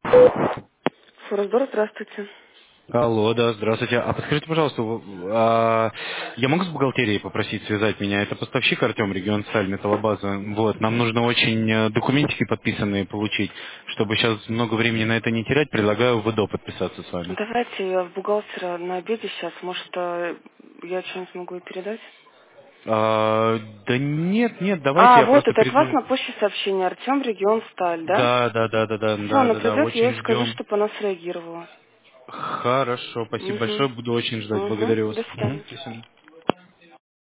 Форсбор, здравствуйте. Алло, да, здравствуйте. А подскажите, пожалуйста, я могу с бухгалтерией попросить связать меня? Это поставщик Артем, регион Сталь, металлобаза. Вот, нам нужно очень документики подписанные получить. Чтобы сейчас много времени на это не терять, предлагаю в ИДО подписаться с вами. Давайте я в бухгалтера на обеде сейчас. Может, я что-нибудь могу ей передать? Да нет, нет, давайте А, я вот, просто это от вас приду. на почте сообщение. Артем, регион Сталь, да? Да, да, да, да, да, Все, да, она да, да, придет, я очень ей скажу, ждем. чтобы она среагировала. Хорошо, спасибо Угу. большое, буду очень ждать, Угу. благодарю вас. До Мгм, свидания. спасибо.